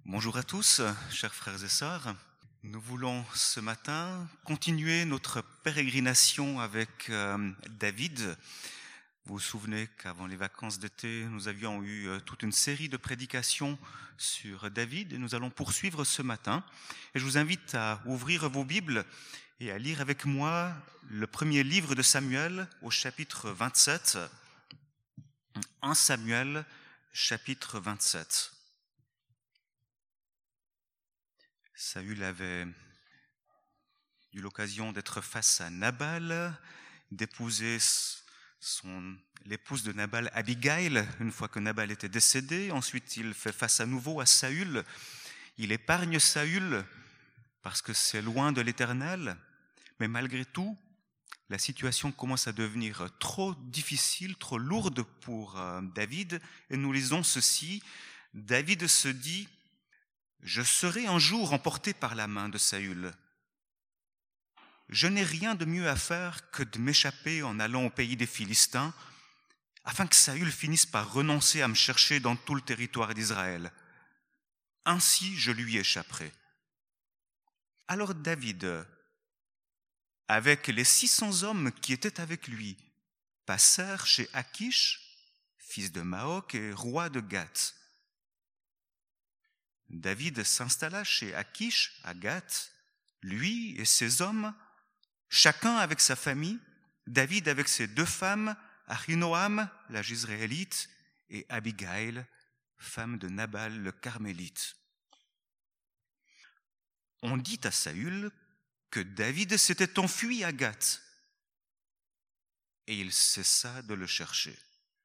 Bonjour à tous, chers frères et sœurs. Nous voulons ce matin continuer notre pérégrination avec David. Vous vous souvenez qu'avant les vacances d'été, nous avions eu toute une série de prédications sur David et nous allons poursuivre ce matin. Et je vous invite à ouvrir vos Bibles et à lire avec moi le premier livre de Samuel au chapitre 27. 1 Samuel, chapitre 27. Saül avait eu l'occasion d'être face à Nabal, d'épouser l'épouse de Nabal, Abigail, une fois que Nabal était décédé. Ensuite, il fait face à nouveau à Saül. Il épargne Saül parce que c'est loin de l'Éternel. Mais malgré tout, la situation commence à devenir trop difficile, trop lourde pour David. Et nous lisons ceci. David se dit: je serai un jour emporté par la main de Saül. Je n'ai rien de mieux à faire que de m'échapper en allant au pays des Philistins, afin que Saül finisse par renoncer à me chercher dans tout le territoire d'Israël. Ainsi je lui échapperai. Alors David, avec les 600 hommes qui étaient avec lui, passèrent chez Achish, fils de Maoc et roi de Gath. David s'installa chez Achish à Gath, lui et ses hommes, chacun avec sa famille, David avec ses 2 femmes, Ahinoam, la Jizréelite, et Abigail, femme de Nabal le Carmélite. On dit à Saül que David s'était enfui à Gath, et il cessa de le chercher.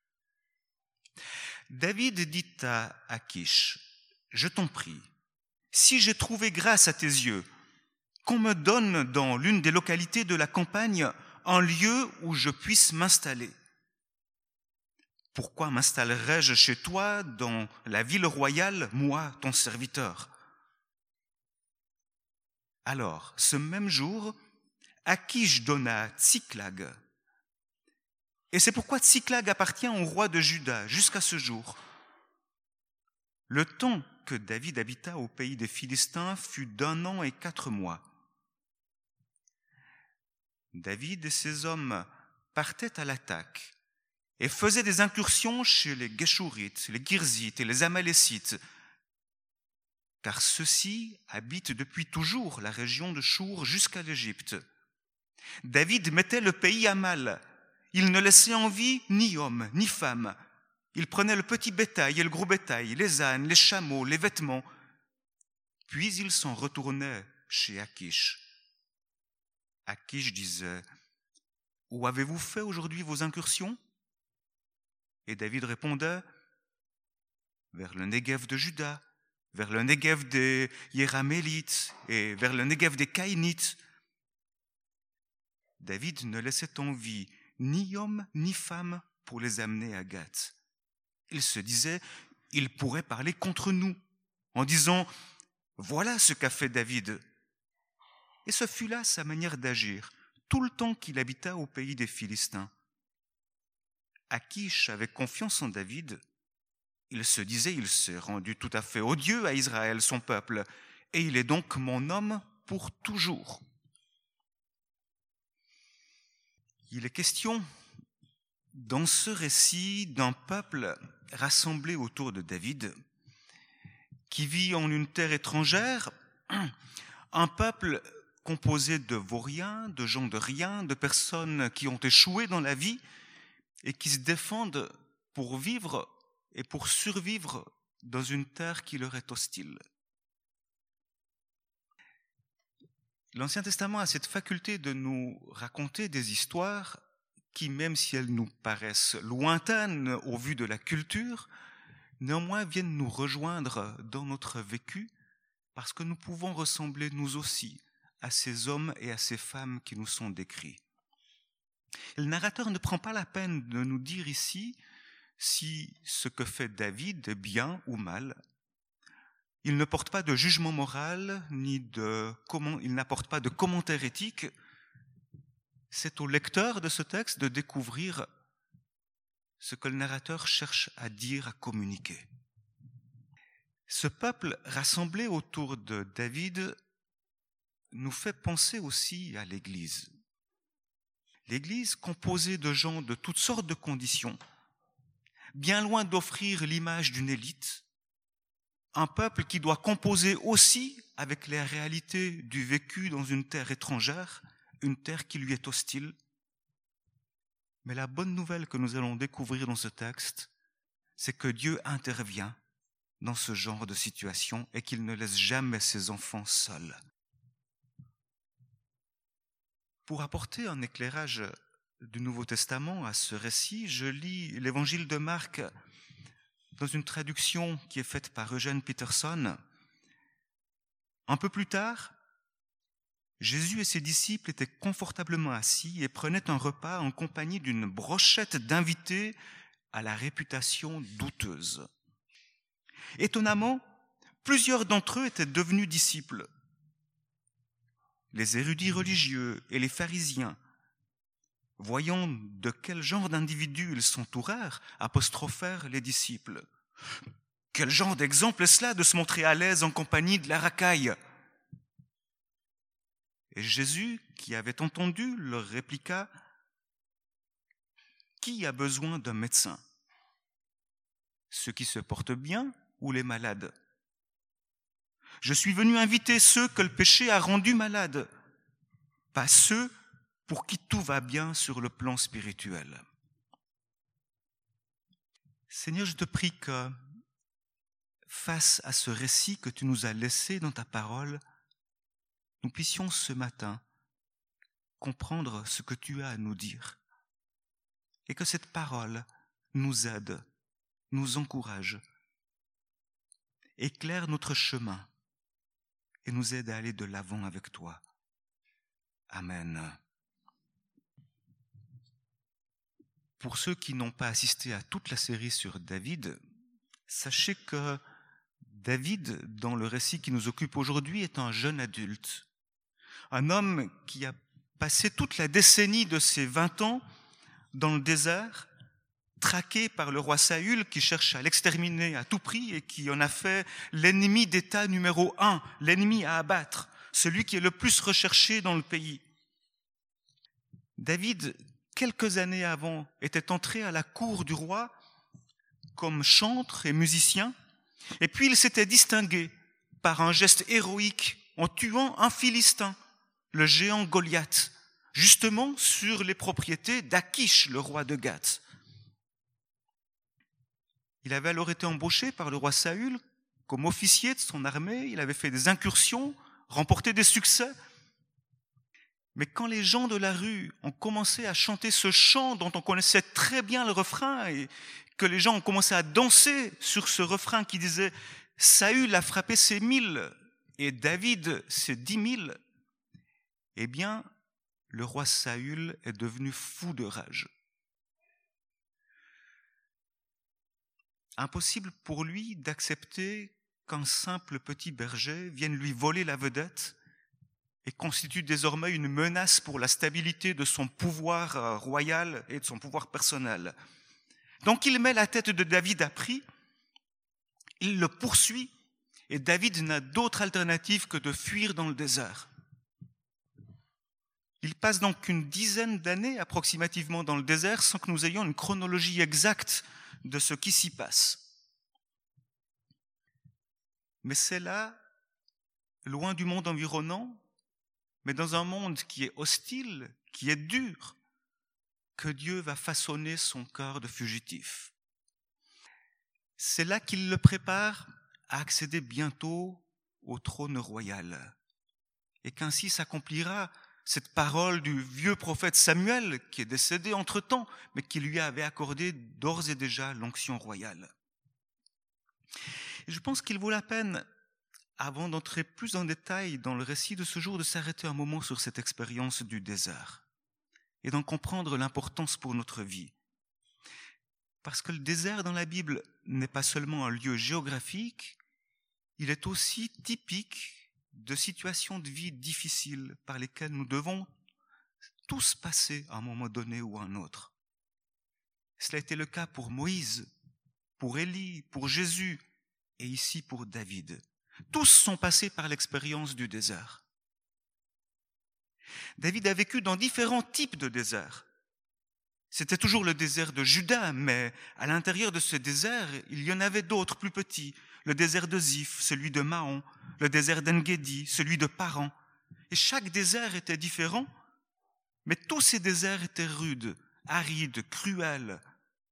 David dit à Achish: je t'en prie, si j'ai trouvé grâce à tes yeux, qu'on me donne dans l'une des localités de la campagne un lieu où je puisse m'installer. Pourquoi m'installerais-je chez toi dans la ville royale, moi, ton serviteur? Alors, ce même jour, Achish donna Tsiklag. Et c'est pourquoi Tsiklag appartient au roi de Juda jusqu'à ce jour. Le temps que David habita au pays des Philistins fut d'1 an et 4 mois. David et ses hommes partaient à l'attaque et faisaient des incursions chez les Géshurites, les Girzites et les Amalécites, car ceux-ci habitent depuis toujours la région de Chour jusqu'à l'Égypte. David mettait le pays à mal. Il ne laissait en vie ni homme ni femme. Il prenait le petit bétail et le gros bétail, les ânes, les chameaux, les vêtements. Puis il s'en retournait chez Achish. Achish disait: où avez-vous fait aujourd'hui vos incursions? Et David répondait: vers le Néguev de Juda, vers le Néguev des Yéramélites et vers le Néguev des Caïnites. David ne laissait en vie ni homme ni femme pour les amener à Gath. Il se disait: il pourrait parler contre nous, en disant: voilà ce qu'a fait David. Et ce fut là sa manière d'agir, tout le temps qu'il habita au pays des Philistins. Achish avait confiance en David. Il se disait: il s'est rendu tout à fait odieux à Israël, son peuple, et il est donc mon homme pour toujours. Il est question dans ce récit d'un peuple rassemblé autour de David, qui vit en une terre étrangère, un peuple composé de vauriens, de gens de rien, de personnes qui ont échoué dans la vie et qui se défendent pour vivre et pour survivre dans une terre qui leur est hostile. L'Ancien Testament a cette faculté de nous raconter des histoires qui, même si elles nous paraissent lointaines au vu de la culture, néanmoins viennent nous rejoindre dans notre vécu parce que nous pouvons ressembler nous aussi à ces hommes et à ces femmes qui nous sont décrits. Et le narrateur ne prend pas la peine de nous dire ici si ce que fait David est bien ou mal. Il ne porte pas de jugement moral, il n'apporte pas de commentaire éthique. C'est au lecteur de ce texte de découvrir ce que le narrateur cherche à dire, à communiquer. Ce peuple rassemblé autour de David nous fait penser aussi à l'Église. L'Église composée de gens de toutes sortes de conditions, bien loin d'offrir l'image d'une élite, un peuple qui doit composer aussi avec les réalités du vécu dans une terre étrangère, une terre qui lui est hostile. Mais la bonne nouvelle que nous allons découvrir dans ce texte, c'est que Dieu intervient dans ce genre de situation et qu'il ne laisse jamais ses enfants seuls. Pour apporter un éclairage du Nouveau Testament à ce récit, je lis l'évangile de Marc dans une traduction qui est faite par Eugene Peterson. Un peu plus tard, Jésus et ses disciples étaient confortablement assis et prenaient un repas en compagnie d'une brochette d'invités à la réputation douteuse. Étonnamment, plusieurs d'entre eux étaient devenus disciples. Les érudits religieux et les pharisiens, voyant de quel genre d'individus ils s'entourèrent, apostrophèrent les disciples. « Quel genre d'exemple est cela de se montrer à l'aise en compagnie de la racaille ?» Et Jésus, qui avait entendu, leur répliqua « Qui a besoin d'un médecin ? Ceux qui se portent bien ou les malades ? Je suis venu inviter ceux que le péché a rendus malades, pas ceux pour qui tout va bien sur le plan spirituel. » Seigneur, je te prie que, face à ce récit que tu nous as laissé dans ta parole, nous puissions ce matin comprendre ce que tu as à nous dire et que cette parole nous aide, nous encourage, éclaire notre chemin et nous aide à aller de l'avant avec toi. Amen. Pour ceux qui n'ont pas assisté à toute la série sur David, sachez que David, dans le récit qui nous occupe aujourd'hui, est un jeune adulte. Un homme qui a passé toute la décennie de ses 20 ans dans le désert, traqué par le roi Saül qui cherche à l'exterminer à tout prix et qui en a fait l'ennemi d'État numéro 1, l'ennemi à abattre, celui qui est le plus recherché dans le pays. David, quelques années avant, était entré à la cour du roi comme chantre et musicien, et puis il s'était distingué par un geste héroïque en tuant un Philistin, le géant Goliath, justement sur les propriétés d'Achish, le roi de Gath. Il avait alors été embauché par le roi Saül comme officier de son armée, il avait fait des incursions, remporté des succès. Mais quand les gens de la rue ont commencé à chanter ce chant dont on connaissait très bien le refrain et que les gens ont commencé à danser sur ce refrain qui disait « Saül a frappé ses 1000 et David ses 10 000 », eh bien, le roi Saül est devenu fou de rage. Impossible pour lui d'accepter qu'un simple petit berger vienne lui voler la vedette et constitue désormais une menace pour la stabilité de son pouvoir royal et de son pouvoir personnel. Donc il met la tête de David à prix, il le poursuit et David n'a d'autre alternative que de fuir dans le désert. Il passe donc une dizaine d'années approximativement dans le désert sans que nous ayons une chronologie exacte de ce qui s'y passe. Mais c'est là, loin du monde environnant, mais dans un monde qui est hostile, qui est dur, que Dieu va façonner son cœur de fugitif. C'est là qu'il le prépare à accéder bientôt au trône royal et qu'ainsi s'accomplira cette parole du vieux prophète Samuel qui est décédé entre-temps, mais qui lui avait accordé d'ores et déjà l'onction royale. Et je pense qu'il vaut la peine, avant d'entrer plus en détail dans le récit de ce jour, de s'arrêter un moment sur cette expérience du désert et d'en comprendre l'importance pour notre vie. Parce que le désert dans la Bible n'est pas seulement un lieu géographique, il est aussi typique de situations de vie difficiles par lesquelles nous devons tous passer à un moment donné ou à un autre. Cela a été le cas pour Moïse, pour Élie, pour Jésus et ici pour David. Tous sont passés par l'expérience du désert. David a vécu dans différents types de déserts. C'était toujours le désert de Juda, mais à l'intérieur de ce désert, il y en avait d'autres plus petits. Le désert de Ziph, celui de Mahon, le désert d'En-Gedi, celui de Paran. Et chaque désert était différent, mais tous ces déserts étaient rudes, arides, cruels.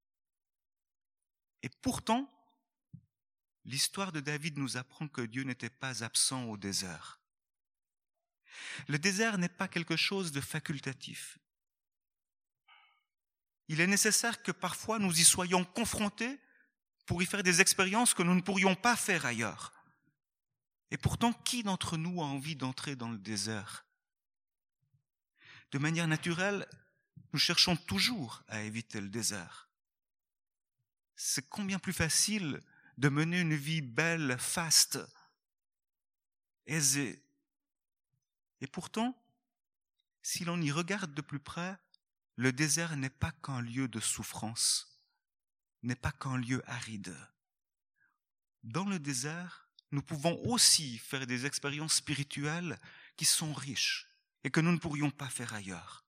Et pourtant, l'histoire de David nous apprend que Dieu n'était pas absent au désert. Le désert n'est pas quelque chose de facultatif. Il est nécessaire que parfois nous y soyons confrontés pour y faire des expériences que nous ne pourrions pas faire ailleurs. Et pourtant, qui d'entre nous a envie d'entrer dans le désert ? De manière naturelle, nous cherchons toujours à éviter le désert. C'est combien plus facile de mener une vie belle, faste, aisée. Et pourtant, si l'on y regarde de plus près, le désert n'est pas qu'un lieu de souffrance, n'est pas qu'un lieu aride. Dans le désert, nous pouvons aussi faire des expériences spirituelles qui sont riches et que nous ne pourrions pas faire ailleurs.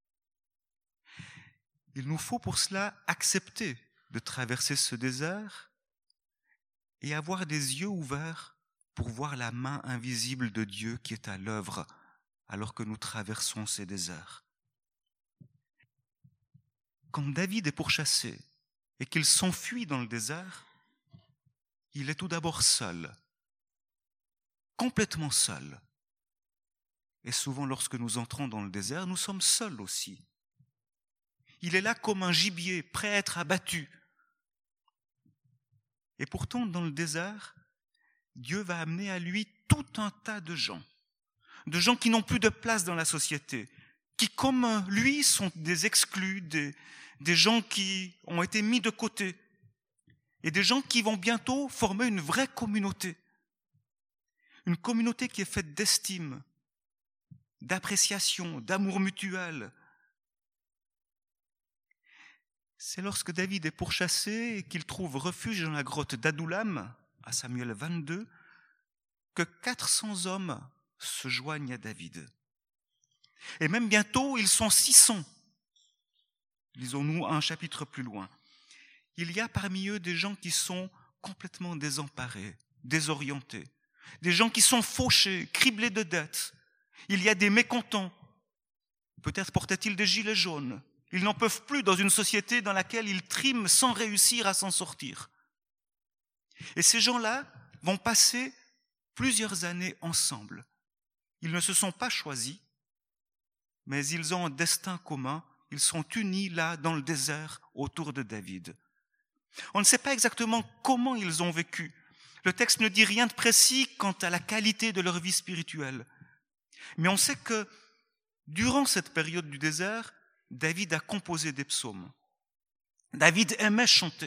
Il nous faut pour cela accepter de traverser ce désert et avoir des yeux ouverts pour voir la main invisible de Dieu qui est à l'œuvre alors que nous traversons ces déserts. Quand David est pourchassé et qu'il s'enfuit dans le désert, il est tout d'abord seul, complètement seul. Et souvent, lorsque nous entrons dans le désert, nous sommes seuls aussi. Il est là comme un gibier, prêt à être abattu. Et pourtant, dans le désert, Dieu va amener à lui tout un tas de gens qui n'ont plus de place dans la société, qui, comme lui, sont des exclus, des gens qui ont été mis de côté, et des gens qui vont bientôt former une vraie communauté. Une communauté qui est faite d'estime, d'appréciation, d'amour mutuel. C'est lorsque David est pourchassé et qu'il trouve refuge dans la grotte d'Adoulam, à Samuel 22, que 400 hommes se joignent à David. Et même bientôt, ils sont 600. Lisons-nous un chapitre plus loin. Il y a parmi eux des gens qui sont complètement désemparés, désorientés, des gens qui sont fauchés, criblés de dettes. Il y a des mécontents. Peut-être portaient-ils des gilets jaunes. Ils n'en peuvent plus dans une société dans laquelle ils triment sans réussir à s'en sortir. Et ces gens-là vont passer plusieurs années ensemble. Ils ne se sont pas choisis, mais ils ont un destin commun. Ils sont unis là, dans le désert, autour de David. On ne sait pas exactement comment ils ont vécu. Le texte ne dit rien de précis quant à la qualité de leur vie spirituelle. Mais on sait que, durant cette période du désert, David a composé des psaumes. David aimait chanter.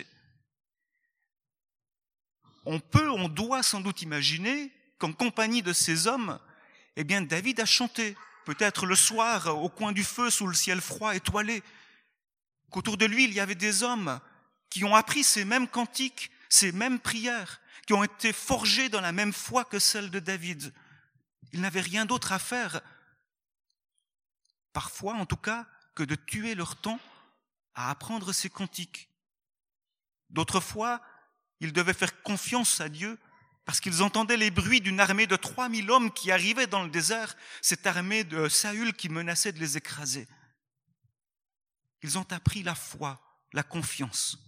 On doit sans doute imaginer qu'en compagnie de ces hommes, eh bien, David a chanté, peut-être le soir, au coin du feu, sous le ciel froid, étoilé, qu'autour de lui, il y avait des hommes qui ont appris ces mêmes cantiques, ces mêmes prières, qui ont été forgés dans la même foi que celle de David. Ils n'avaient rien d'autre à faire, parfois en tout cas, que de tuer leur temps à apprendre ces cantiques. D'autres fois, ils devaient faire confiance à Dieu parce qu'ils entendaient les bruits d'une armée de 3000 hommes qui arrivaient dans le désert, cette armée de Saül qui menaçait de les écraser. Ils ont appris la foi, la confiance.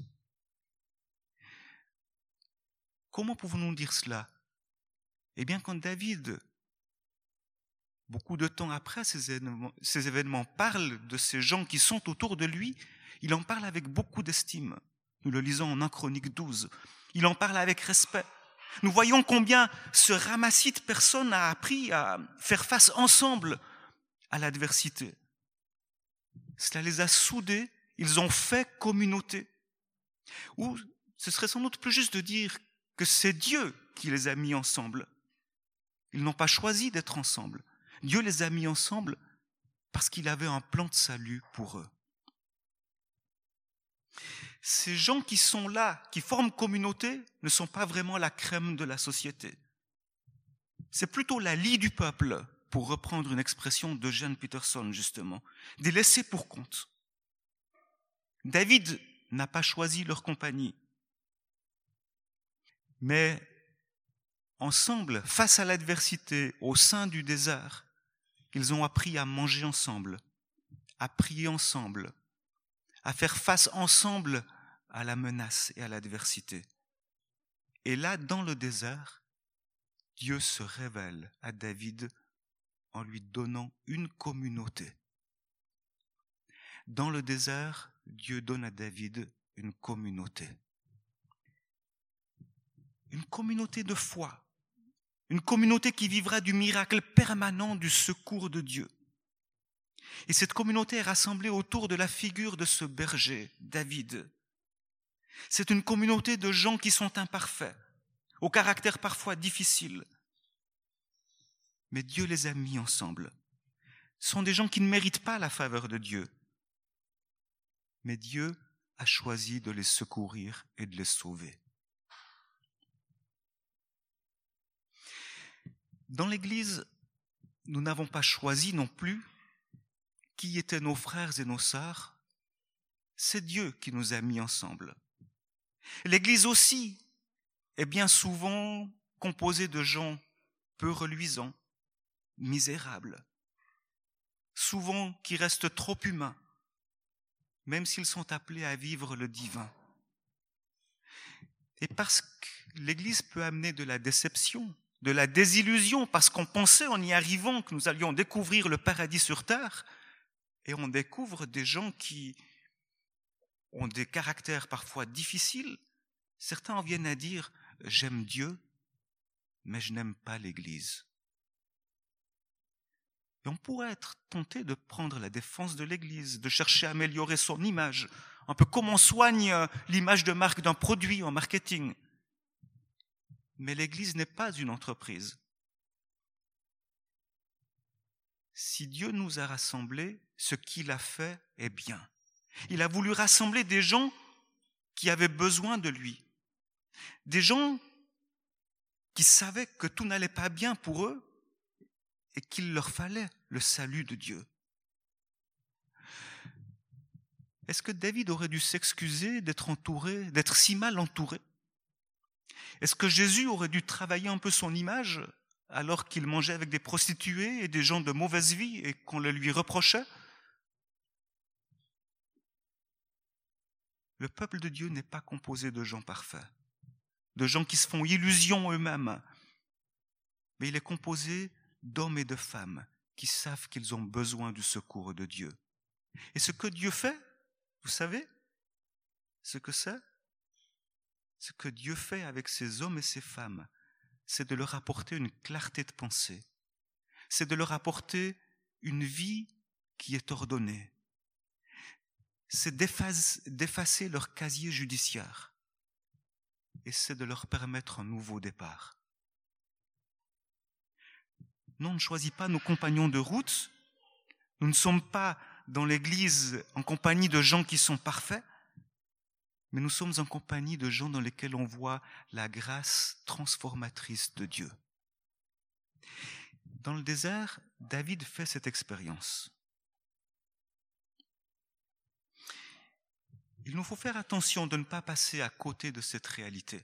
Comment pouvons-nous dire cela ? Eh bien, quand David, beaucoup de temps après ces événements, parle de ces gens qui sont autour de lui, il en parle avec beaucoup d'estime. Nous le lisons en 1 Chronique 12. Il en parle avec respect. Nous voyons combien ce ramassis de personnes a appris à faire face ensemble à l'adversité. Cela les a soudés, ils ont fait communauté. Ou ce serait sans doute plus juste de dire que c'est Dieu qui les a mis ensemble. Ils n'ont pas choisi d'être ensemble. Dieu les a mis ensemble parce qu'il avait un plan de salut pour eux. Ces gens qui sont là, qui forment communauté, ne sont pas vraiment la crème de la société. C'est plutôt la lie du peuple, pour reprendre une expression d'Eugene Peterson, justement, des laissés pour compte. David n'a pas choisi leur compagnie, mais ensemble, face à l'adversité, au sein du désert, ils ont appris à manger ensemble, à prier ensemble, à faire face ensemble à la menace et à l'adversité. Et là, dans le désert, Dieu se révèle à David en lui donnant une communauté. Dans le désert, Dieu donne à David une communauté. Une communauté de foi. Une communauté qui vivra du miracle permanent du secours de Dieu. Et cette communauté est rassemblée autour de la figure de ce berger, David. C'est une communauté de gens qui sont imparfaits, au caractère parfois difficile. Mais Dieu les a mis ensemble. Ce sont des gens qui ne méritent pas la faveur de Dieu. Mais Dieu a choisi de les secourir et de les sauver. Dans l'Église, nous n'avons pas choisi non plus qui étaient nos frères et nos sœurs. C'est Dieu qui nous a mis ensemble. L'Église aussi est bien souvent composée de gens peu reluisants, misérables, souvent qui restent trop humains, même s'ils sont appelés à vivre le divin. Et parce que l'Église peut amener de la déception, de la désillusion, parce qu'on pensait en y arrivant que nous allions découvrir le paradis sur terre, et on découvre des gens qui ont des caractères parfois difficiles. Certains en viennent à dire « j'aime Dieu, mais je n'aime pas l'Église ». Et on pourrait être tenté de prendre la défense de l'Église, de chercher à améliorer son image, un peu comme on soigne l'image de marque d'un produit en marketing. Mais l'Église n'est pas une entreprise. Si Dieu nous a rassemblés, ce qu'il a fait est bien. Il a voulu rassembler des gens qui avaient besoin de lui. Des gens qui savaient que tout n'allait pas bien pour eux et qu'il leur fallait le salut de Dieu. Est-ce que David aurait dû s'excuser d'être si mal entouré? Est-ce que Jésus aurait dû travailler un peu son image alors qu'il mangeait avec des prostituées et des gens de mauvaise vie et qu'on le lui reprochait? Le peuple de Dieu n'est pas composé de gens parfaits, de gens qui se font illusion eux-mêmes, mais il est composé d'hommes et de femmes qui savent qu'ils ont besoin du secours de Dieu. Et ce que Dieu fait, vous savez ce que c'est? Ce que Dieu fait avec ces hommes et ces femmes, c'est de leur apporter une clarté de pensée. C'est de leur apporter une vie qui est ordonnée. C'est d'effacer leur casier judiciaire. Et c'est de leur permettre un nouveau départ. Non, on ne choisit pas nos compagnons de route. Nous ne sommes pas dans l'Église en compagnie de gens qui sont parfaits, mais nous sommes en compagnie de gens dans lesquels on voit la grâce transformatrice de Dieu. Dans le désert, David fait cette expérience. Il nous faut faire attention de ne pas passer à côté de cette réalité.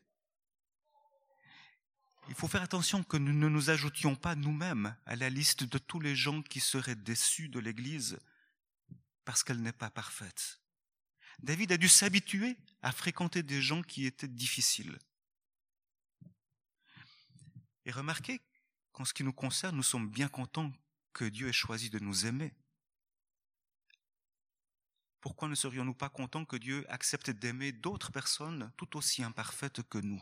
Il faut faire attention que nous ne nous ajoutions pas nous-mêmes à la liste de tous les gens qui seraient déçus de l'Église parce qu'elle n'est pas parfaite. David a dû s'habituer à fréquenter des gens qui étaient difficiles. Et remarquez qu'en ce qui nous concerne, nous sommes bien contents que Dieu ait choisi de nous aimer. Pourquoi ne serions-nous pas contents que Dieu accepte d'aimer d'autres personnes tout aussi imparfaites que nous?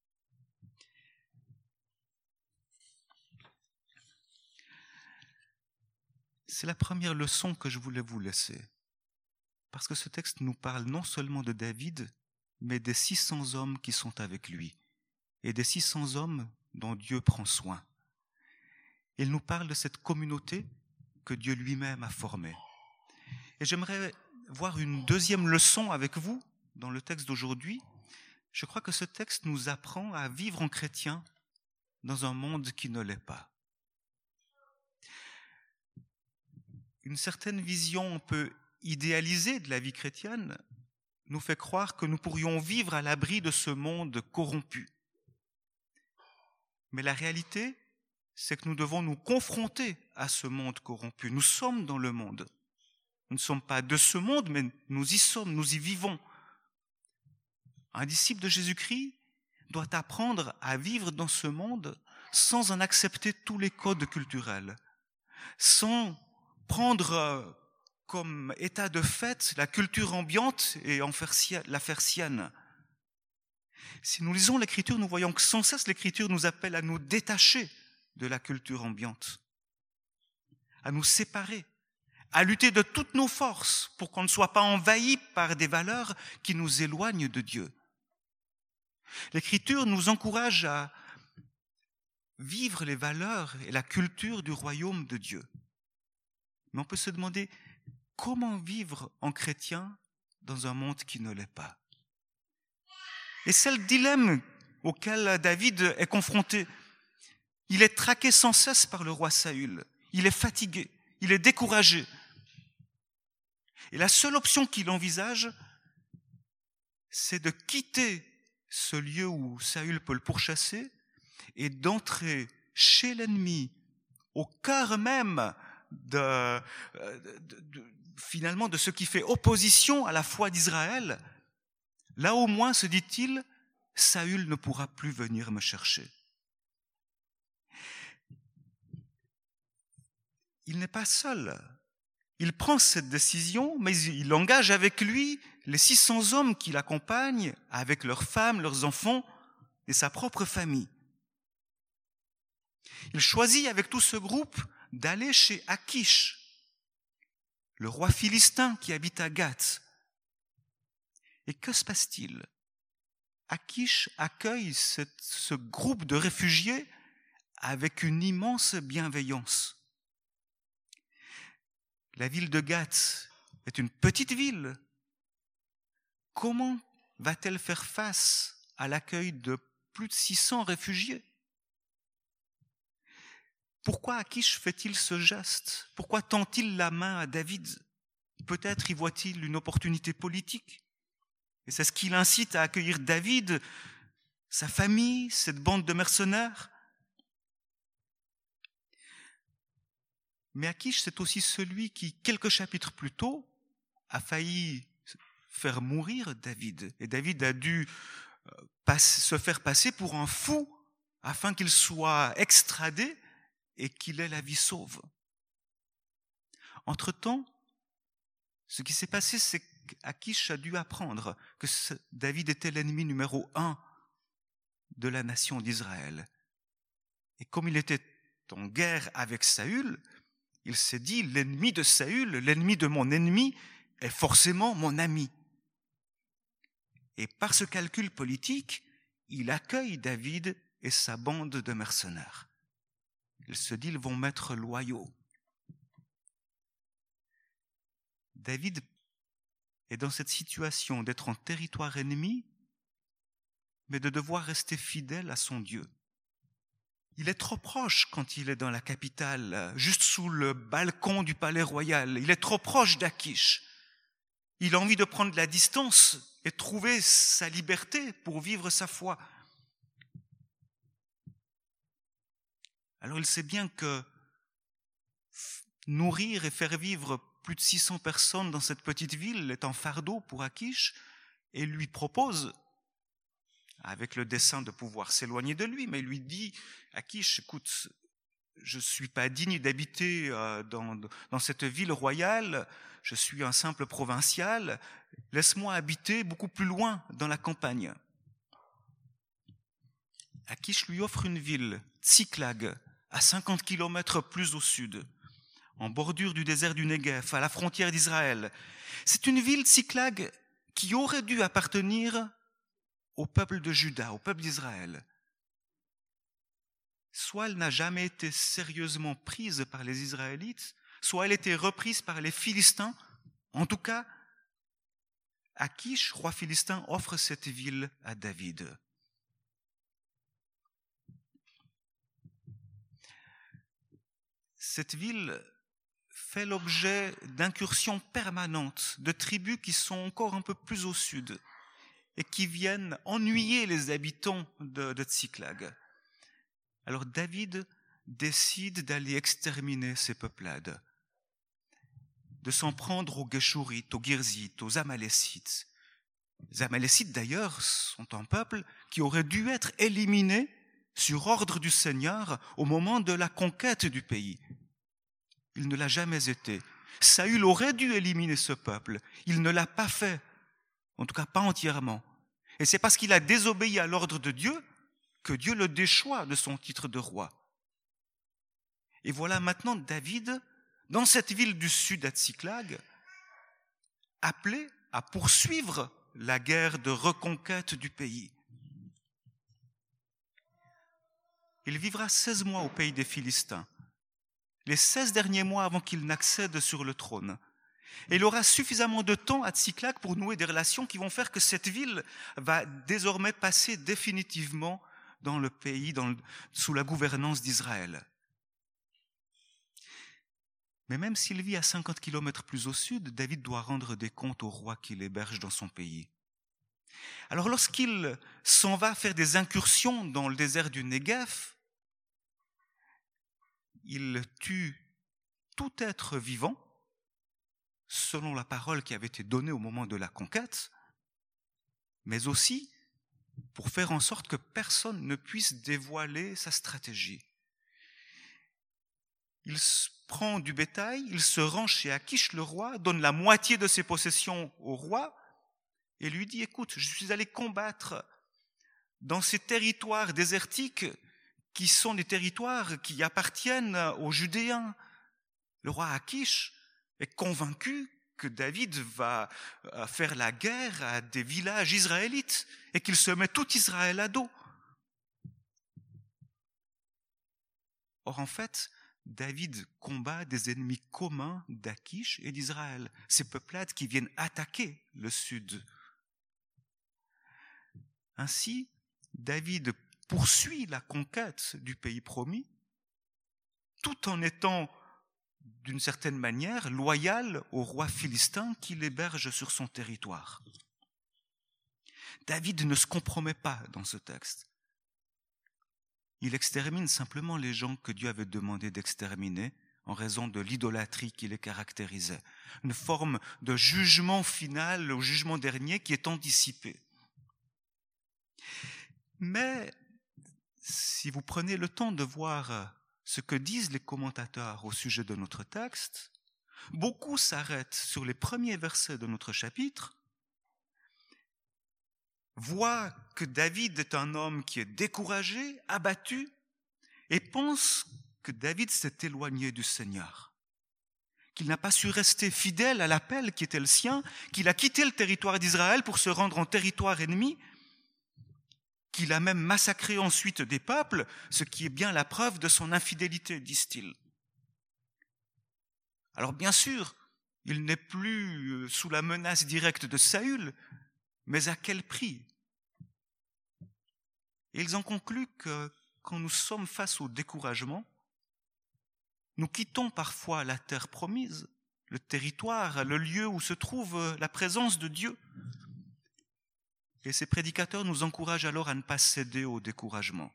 C'est la première leçon que je voulais vous laisser. Parce que ce texte nous parle non seulement de David, mais des 600 hommes qui sont avec lui, et des 600 hommes dont Dieu prend soin. Il nous parle de cette communauté que Dieu lui-même a formée. Et j'aimerais voir une deuxième leçon avec vous dans le texte d'aujourd'hui, je crois que ce texte nous apprend à vivre en chrétien dans un monde qui ne l'est pas. Une certaine vision un peu idéalisée de la vie chrétienne nous fait croire que nous pourrions vivre à l'abri de ce monde corrompu. Mais la réalité, c'est que nous devons nous confronter à ce monde corrompu. Nous sommes dans le monde. Nous ne sommes pas de ce monde, mais nous y sommes, nous y vivons. Un disciple de Jésus-Christ doit apprendre à vivre dans ce monde sans en accepter tous les codes culturels, sans prendre comme état de fait la culture ambiante et la faire sienne. Si nous lisons l'Écriture, nous voyons que sans cesse l'Écriture nous appelle à nous détacher de la culture ambiante, à nous séparer, à lutter de toutes nos forces pour qu'on ne soit pas envahi par des valeurs qui nous éloignent de Dieu. L'Écriture nous encourage à vivre les valeurs et la culture du royaume de Dieu. Mais on peut se demander comment vivre en chrétien dans un monde qui ne l'est pas. Et c'est le dilemme auquel David est confronté. Il est traqué sans cesse par le roi Saül. Il est fatigué, il est découragé. Et la seule option qu'il envisage, c'est de quitter ce lieu où Saül peut le pourchasser et d'entrer chez l'ennemi, au cœur même finalement de ce qui fait opposition à la foi d'Israël. Là au moins, se dit-il, Saül ne pourra plus venir me chercher. Il n'est pas seul. Il prend cette décision, mais il engage avec lui les 600 hommes qui l'accompagnent, avec leurs femmes, leurs enfants et sa propre famille. Il choisit avec tout ce groupe d'aller chez Achish, le roi philistin qui habite à Gath. Et que se passe-t-il ? Achish accueille ce groupe de réfugiés avec une immense bienveillance. La ville de Gath est une petite ville. Comment va-t-elle faire face à l'accueil de plus de 600 réfugiés ? Pourquoi Achish fait-il ce geste ? Pourquoi tend-il la main à David ? Peut-être y voit-il une opportunité politique. Et c'est ce qui l'incite à accueillir David, sa famille, cette bande de mercenaires. Mais Achish, c'est aussi celui qui, quelques chapitres plus tôt, a failli faire mourir David. Et David a dû se faire passer pour un fou afin qu'il soit extradé et qu'il ait la vie sauve. Entre-temps, ce qui s'est passé, c'est qu'Achish a dû apprendre que David était l'ennemi numéro 1 de la nation d'Israël. Et comme il était en guerre avec Saül, il s'est dit, l'ennemi de Saül, l'ennemi de mon ennemi, est forcément mon ami. Et par ce calcul politique, il accueille David et sa bande de mercenaires. Il se dit, ils vont m'être loyaux. David est dans cette situation d'être en territoire ennemi, mais de devoir rester fidèle à son Dieu. Il est trop proche quand il est dans la capitale, juste sous le balcon du palais royal. Il est trop proche d'Achish. Il a envie de prendre de la distance et trouver sa liberté pour vivre sa foi. Alors il sait bien que nourrir et faire vivre plus de 600 personnes dans cette petite ville est un fardeau pour Achish et lui propose, avec le dessein de pouvoir s'éloigner de lui, mais il lui dit, Achish, écoute, je ne suis pas digne d'habiter dans cette ville royale, je suis un simple provincial, laisse-moi habiter beaucoup plus loin dans la campagne. Achish lui offre une ville, Tsiklag, à 50 kilomètres plus au sud, en bordure du désert du Negev, à la frontière d'Israël. C'est une ville, Tsiklag, qui aurait dû appartenir au peuple de Juda, au peuple d'Israël. Soit elle n'a jamais été sérieusement prise par les Israélites, soit elle était reprise par les Philistins. En tout cas, Achish, roi philistin, offre cette ville à David. Cette ville fait l'objet d'incursions permanentes de tribus qui sont encore un peu plus au sud et qui viennent ennuyer les habitants de Tsiklag. Alors David décide d'aller exterminer ces peuplades, de s'en prendre aux Géshurites, aux Girzites, aux Amalécites. Les Amalécites d'ailleurs sont un peuple qui aurait dû être éliminé sur ordre du Seigneur au moment de la conquête du pays. Il ne l'a jamais été. Saül aurait dû éliminer ce peuple. Il ne l'a pas fait, en tout cas pas entièrement. Et c'est parce qu'il a désobéi à l'ordre de Dieu que Dieu le déchoit de son titre de roi. Et voilà maintenant David, dans cette ville du sud à Tsiklag, appelé à poursuivre la guerre de reconquête du pays. Il vivra 16 mois au pays des Philistins, les 16 derniers mois avant qu'il n'accède sur le trône. Et il aura suffisamment de temps à Tsiklag pour nouer des relations qui vont faire que cette ville va désormais passer définitivement dans le pays, sous la gouvernance d'Israël. Mais même s'il vit à 50 kilomètres plus au sud, David doit rendre des comptes au roi qui l'héberge dans son pays. Alors lorsqu'il s'en va faire des incursions dans le désert du Negev, il tue tout être vivant, selon la parole qui avait été donnée au moment de la conquête, mais aussi pour faire en sorte que personne ne puisse dévoiler sa stratégie. Il prend du bétail, il se rend chez Achish le roi, donne la moitié de ses possessions au roi et lui dit « Écoute, je suis allé combattre dans ces territoires désertiques qui sont des territoires qui appartiennent aux Judéens. » Le roi Achish est convaincu que David va faire la guerre à des villages israélites et qu'il se met tout Israël à dos. Or, en fait, David combat des ennemis communs d'Achish et d'Israël, ces peuplades qui viennent attaquer le sud. Ainsi, David poursuit la conquête du pays promis, tout en étant d'une certaine manière loyal au roi philistin qui l'héberge sur son territoire. David ne se compromet pas dans ce texte. Il extermine simplement les gens que Dieu avait demandé d'exterminer en raison de l'idolâtrie qui les caractérisait. Une forme de jugement final, au jugement dernier qui est anticipé. Mais si vous prenez le temps de voir ce que disent les commentateurs au sujet de notre texte, beaucoup s'arrêtent sur les premiers versets de notre chapitre, voient que David est un homme qui est découragé, abattu, et pensent que David s'est éloigné du Seigneur, qu'il n'a pas su rester fidèle à l'appel qui était le sien, qu'il a quitté le territoire d'Israël pour se rendre en territoire ennemi, qu'il a même massacré ensuite des peuples, ce qui est bien la preuve de son infidélité, disent-ils. Alors bien sûr, il n'est plus sous la menace directe de Saül, mais à quel prix ? Et ils en concluent que quand nous sommes face au découragement, nous quittons parfois la terre promise, le territoire, le lieu où se trouve la présence de Dieu. Et ces prédicateurs nous encouragent alors à ne pas céder au découragement.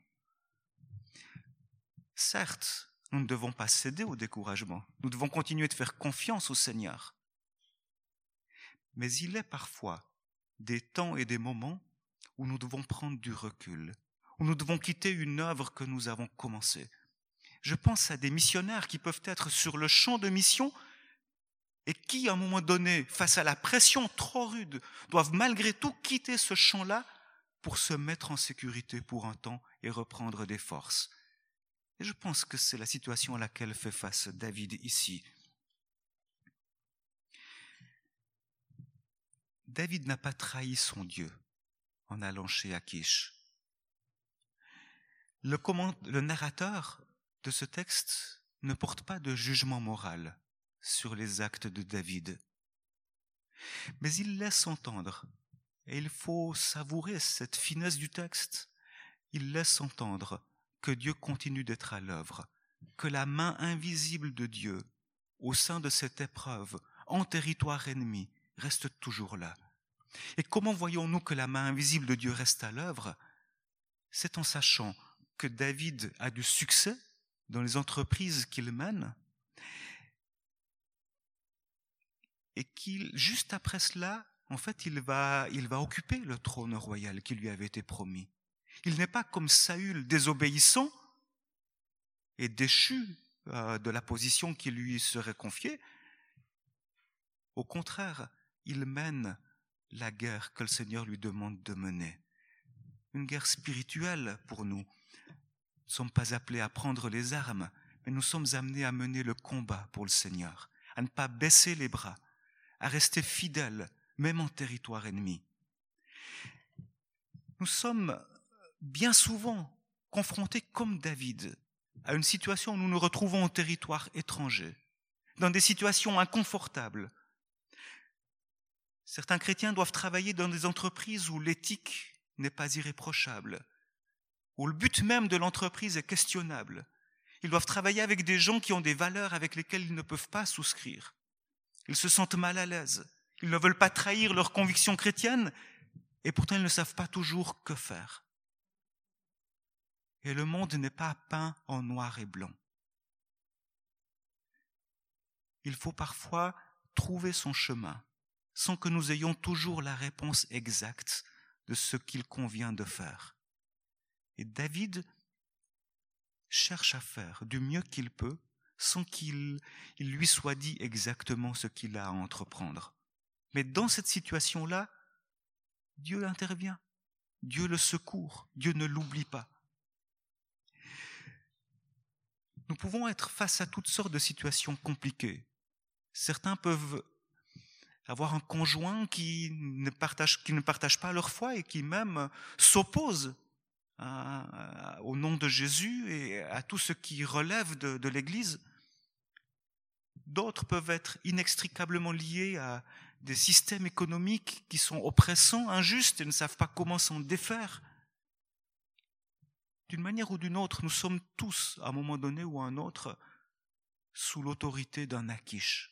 Certes, nous ne devons pas céder au découragement. Nous devons continuer de faire confiance au Seigneur. Mais il est parfois des temps et des moments où nous devons prendre du recul, où nous devons quitter une œuvre que nous avons commencée. Je pense à des missionnaires qui peuvent être sur le champ de mission et qui, à un moment donné, face à la pression trop rude, doivent malgré tout quitter ce champ-là pour se mettre en sécurité pour un temps et reprendre des forces. Et je pense que c'est la situation à laquelle fait face David ici. David n'a pas trahi son Dieu en allant chez Achish. Le narrateur de ce texte ne porte pas de jugement moral sur les actes de David. Mais il laisse entendre, et il faut savourer cette finesse du texte, il laisse entendre que Dieu continue d'être à l'œuvre, que la main invisible de Dieu, au sein de cette épreuve, en territoire ennemi, reste toujours là. Et comment voyons-nous que la main invisible de Dieu reste à l'œuvre? C'est en sachant que David a du succès dans les entreprises qu'il mène, et qu'il, juste après cela, en fait, il va occuper le trône royal qui lui avait été promis. Il n'est pas comme Saül, désobéissant et déchu de la position qui lui serait confiée. Au contraire, il mène la guerre que le Seigneur lui demande de mener. Une guerre spirituelle pour nous. Nous ne sommes pas appelés à prendre les armes, mais nous sommes amenés à mener le combat pour le Seigneur, à ne pas baisser les bras, à rester fidèles, même en territoire ennemi. Nous sommes bien souvent confrontés, comme David, à une situation où nous nous retrouvons en territoire étranger, dans des situations inconfortables. Certains chrétiens doivent travailler dans des entreprises où l'éthique n'est pas irréprochable, où le but même de l'entreprise est questionnable. Ils doivent travailler avec des gens qui ont des valeurs avec lesquelles ils ne peuvent pas souscrire. Ils se sentent mal à l'aise. Ils ne veulent pas trahir leurs convictions chrétiennes et pourtant ils ne savent pas toujours que faire. Et le monde n'est pas peint en noir et blanc. Il faut parfois trouver son chemin sans que nous ayons toujours la réponse exacte de ce qu'il convient de faire. Et David cherche à faire du mieux qu'il peut sans qu'il lui soit dit exactement ce qu'il a à entreprendre. Mais dans cette situation-là, Dieu intervient, Dieu le secourt, Dieu ne l'oublie pas. Nous pouvons être face à toutes sortes de situations compliquées. Certains peuvent avoir un conjoint qui ne partage pas leur foi et qui même s'oppose au nom de Jésus et à tout ce qui relève de l'Église. D'autres peuvent être inextricablement liés à des systèmes économiques qui sont oppressants, injustes et ne savent pas comment s'en défaire. D'une manière ou d'une autre, nous sommes tous, à un moment donné ou à un autre, sous l'autorité d'un Achish.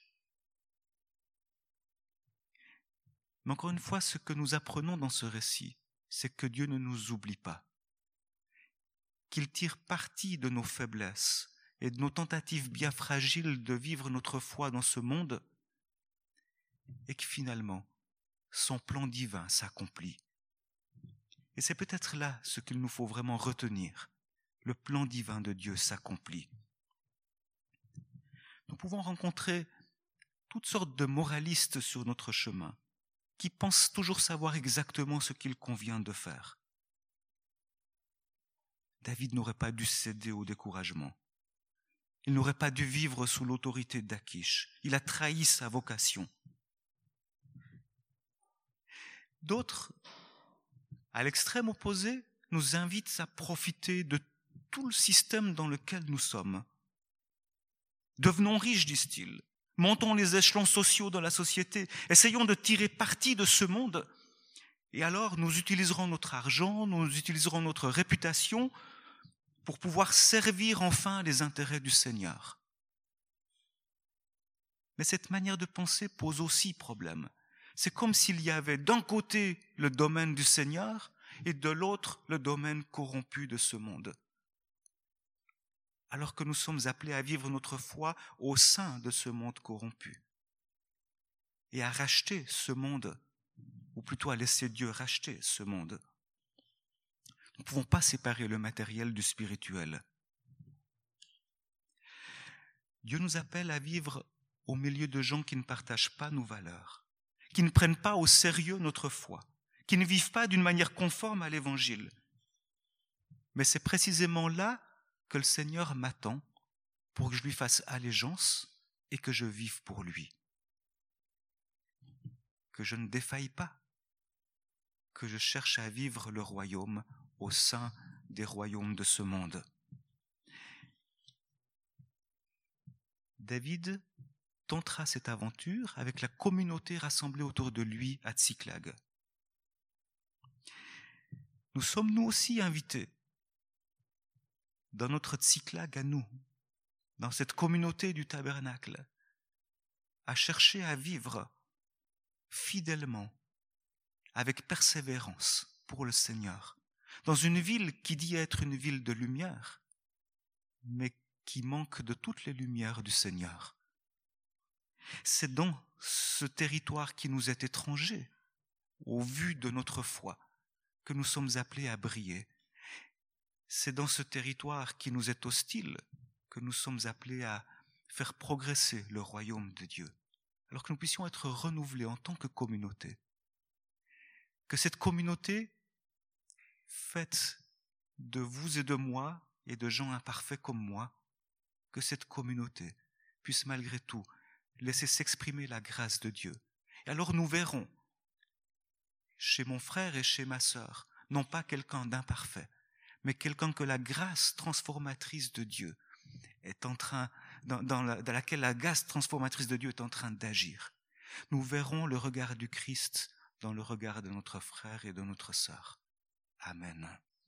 Mais encore une fois, ce que nous apprenons dans ce récit, c'est que Dieu ne nous oublie pas, qu'il tire parti de nos faiblesses et de nos tentatives bien fragiles de vivre notre foi dans ce monde, et que finalement, son plan divin s'accomplit. Et c'est peut-être là ce qu'il nous faut vraiment retenir. Le plan divin de Dieu s'accomplit. Nous pouvons rencontrer toutes sortes de moralistes sur notre chemin, qui pensent toujours savoir exactement ce qu'il convient de faire. David n'aurait pas dû céder au découragement. Il n'aurait pas dû vivre sous l'autorité d'Achish. Il a trahi sa vocation. D'autres, à l'extrême opposé, nous invitent à profiter de tout le système dans lequel nous sommes. Devenons riches, disent-ils. Montons les échelons sociaux dans la société. Essayons de tirer parti de ce monde. Et alors, nous utiliserons notre argent, nous utiliserons notre réputation pour pouvoir servir enfin les intérêts du Seigneur. Mais cette manière de penser pose aussi problème. C'est comme s'il y avait d'un côté le domaine du Seigneur et de l'autre le domaine corrompu de ce monde. Alors que nous sommes appelés à vivre notre foi au sein de ce monde corrompu et à racheter ce monde, ou plutôt à laisser Dieu racheter ce monde. Nous ne pouvons pas séparer le matériel du spirituel. Dieu nous appelle à vivre au milieu de gens qui ne partagent pas nos valeurs, qui ne prennent pas au sérieux notre foi, qui ne vivent pas d'une manière conforme à l'Évangile. Mais c'est précisément là que le Seigneur m'attend pour que je lui fasse allégeance et que je vive pour lui. Que je ne défaille pas, que je cherche à vivre le royaume au sein des royaumes de ce monde. David tentera cette aventure avec la communauté rassemblée autour de lui à Tsiklag. Nous sommes nous aussi invités dans notre Tsiklag à nous, dans cette communauté du tabernacle, à chercher à vivre fidèlement, avec persévérance pour le Seigneur, dans une ville qui dit être une ville de lumière, mais qui manque de toutes les lumières du Seigneur. C'est dans ce territoire qui nous est étranger, au vu de notre foi, que nous sommes appelés à briller. C'est dans ce territoire qui nous est hostile que nous sommes appelés à faire progresser le royaume de Dieu, alors que nous puissions être renouvelés en tant que communauté. Que cette communauté, faite de vous et de moi, et de gens imparfaits comme moi, que cette communauté puisse malgré tout laisser s'exprimer la grâce de Dieu. Et alors nous verrons, chez mon frère et chez ma sœur, non pas quelqu'un d'imparfait, mais quelqu'un que la grâce transformatrice de Dieu est en train, dans laquelle la grâce transformatrice de Dieu est en train d'agir. Nous verrons le regard du Christ dans le regard de notre frère et de notre sœur. Amen.